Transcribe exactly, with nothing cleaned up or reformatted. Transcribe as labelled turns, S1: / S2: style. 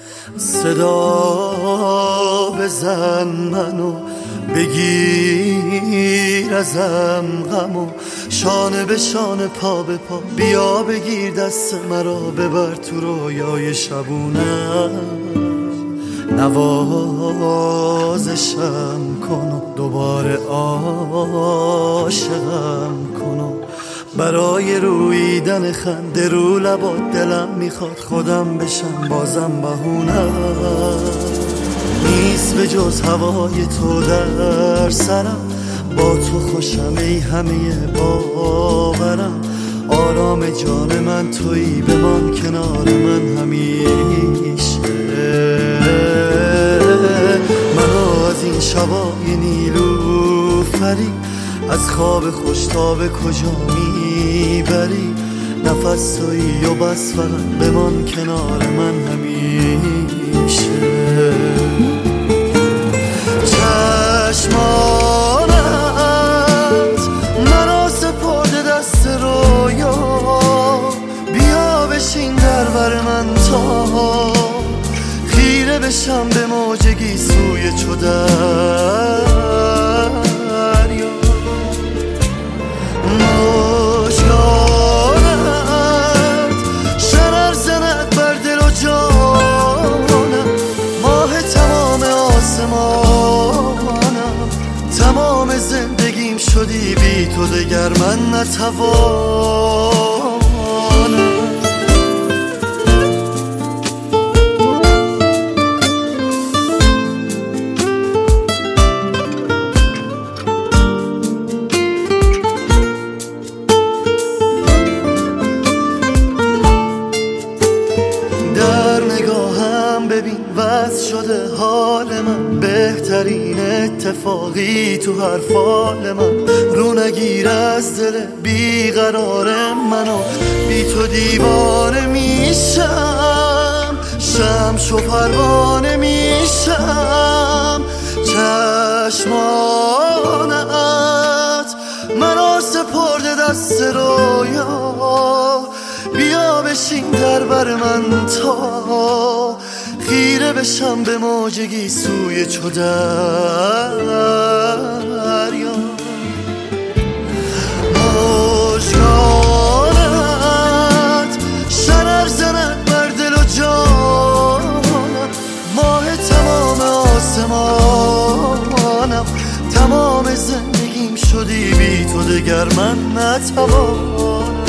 S1: صدا بزن منو بگیر ازم غمو، شانه به شانه پا به پا بیا بگیر دست مرا ببر تو رویای شبونم. نوازشم کن و دوباره عاشقم کن و برای رویدن خنده رو لبات دلم میخواد خودم بشم بازم بهونم. نیست به جز هوای تو در سرم، با تو خوشم ای همه باورم. آرام جان من تویی بمان کنار من همیشه. منو از این شبای نیلوفری از خواب خوش تا به کجا میبری؟ نفس تویی و بس فقط بمان کنار من همیشه. چشمانت مرا سپرده دست رویا، بیا بشین در بر من تا خیره بشم به موجگی سوی چو دریا. مژگانت شرر زند بر دل و جانم، ماه تمام آسمانم. تمام زندگیم شدی بی تو دگر من نتوانم. ببین وضع شده حال من، بهترین اتفاقی تو هر فال من. رو نگیر از دل بیقرار منو، بی تو دیوانه میشم. شمس و پروانه میشم. چشمانت منو سپرده دست رویا، بیا بشین در بر من تا خیره بشم به موجگی سوی چو دریا. مژگانت شرر زند بر دل و جانم، ماه تمام آسمانم. تمام زندگیم شدی بی تو دگر من نتوانم.